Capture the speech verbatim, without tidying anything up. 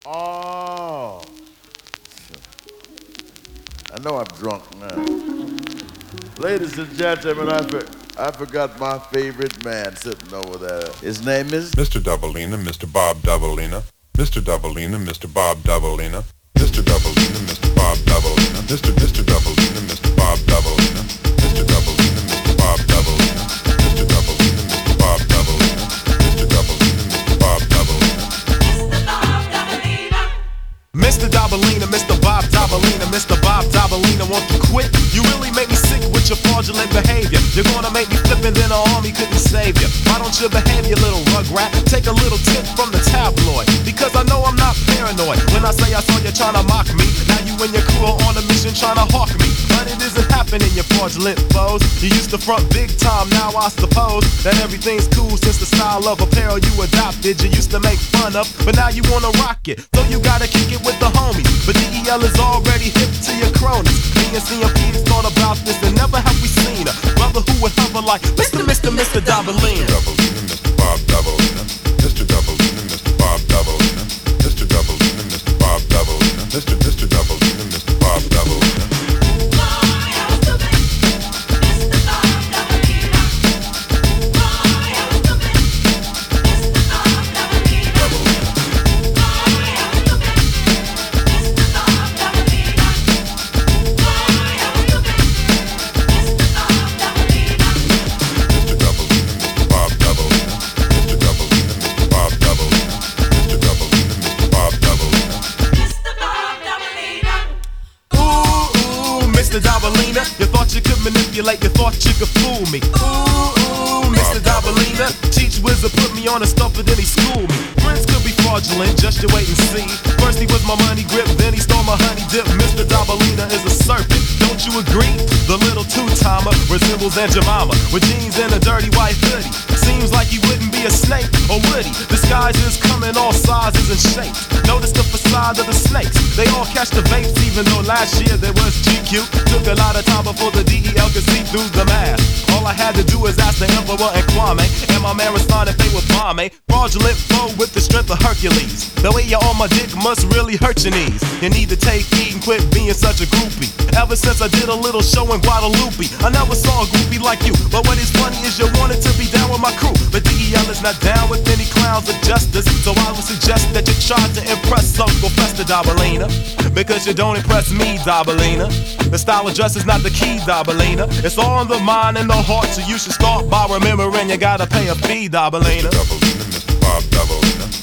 Oh, I know I'm drunk now. Ladies and gentlemen, I, for, I forgot my favorite man sitting over there. His name is Mister Doubleina, Mister Bob Doubleina, Mister Doubleina, Mister Bob Doubleina, Mister Doubleina, Mister Bob Doubleina, Mister Mister Doubleina, Mister Bob Doubleina, Mister Doubleina, Mister Bob Doubleina, Mister Doubleina, Mister Bob Doubleina, Mister Doubleina, Mister Bob Doubleina. Mister Doubleina, Mister Bob Doubleina, Mister Bob Doubleina, won't you quit? You really make me sick with your fraudulent behavior. You're gonna make me flip and then an army couldn't save you. Why don't you behave, you little rugrat? Take a little tip from the tabloid, because I know I'm not paranoid. When I say I saw you trying to mock me, now you and your crew are on a mission trying to hawk me. But it isn't happening, you fraudulent foes. You used to front big time, now I suppose that everything's cool since the style of apparel you adopted. You used to make fun of, but now you wanna rock it. So you gotta kick it with the homies. But D E L is already hip to your cronies. Me and C M P's thought about this and never have we seen a brother who would hover like Mister Mister Mister Doubleina. Doubleina, Mister Bob Doubleina, Mister Doubleina, Mister Bob Doubleina, Mister Doubleina, Mister Bob Doubleina, Mister Mister Doubleina, Mister Bob Doubleina. Mister Doubleina, you thought you could manipulate, you thought you could fool me. Ooh, ooh, Mister Doubleina, teach wizard put me on a stump and then he schooled me. Friends could be fraudulent, just you wait and see. First he was my money grip, then he stole my honey dip. Mister Doubleina is a serpent, don't you agree? The little two-timer resembles Aunt Jemima with jeans and a dirty white hoodie. Seems like he wouldn't be a snake, or would he? Disguises come in all sizes and shapes. Notice the facade of the snakes, they all catch the vapes, even though last year there was G Q. Took a lot of time before the D E L could see through the mask. All I had to do was ask the Emperor and Kwame, and my man responded they would bomb me. Fraudulent foe with the strength of Hercules. The way you're on my dick must really hurt your knees. You need to take heed and quit being such a groupie. Ever since I did a little show in Guadalupe, I never saw a groupie like you. But what is funny is you wanted to be down with my crew, but D E L is not down with any clowns of justice. So I would suggest that you try to impress Uncle Fester Doubleina, because you don't impress me, Doubleina. The style of dress is not the key, Doubleina. It's all in the mind and the heart, so you should start by remembering you gotta pay a fee, Doubleina. Mister Doubleina, Mister Bob Doubleina.